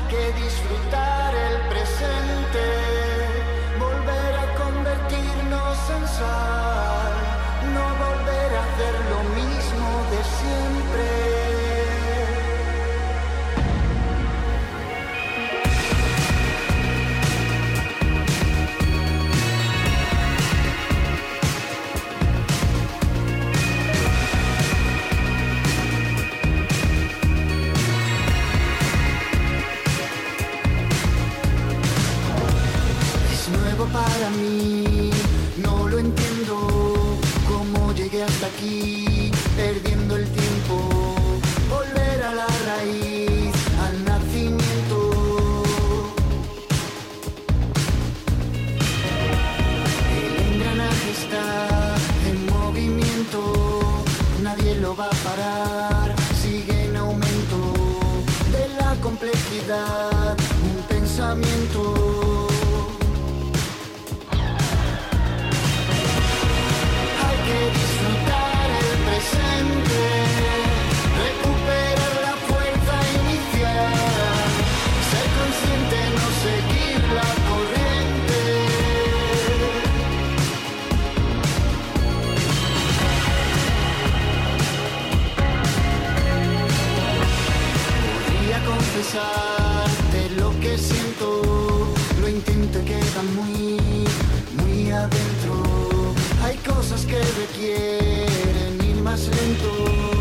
que disfrutar el presente, volver a convertirnos en sal, no volver a hacer lo mismo de siempre. Para mí, no lo entiendo, cómo llegué hasta aquí, perdiendo el tiempo, volver a la raíz, al nacimiento. El engranaje está en movimiento, nadie lo va a parar, sigue en aumento de la complejidad, un pensamiento. Disfrutar el presente, recuperar la fuerza inicial, ser consciente, no seguir la corriente. Podría confesarte lo que siento, lo intento y queda muy adentro. Hay cosas que requieren ir más lento.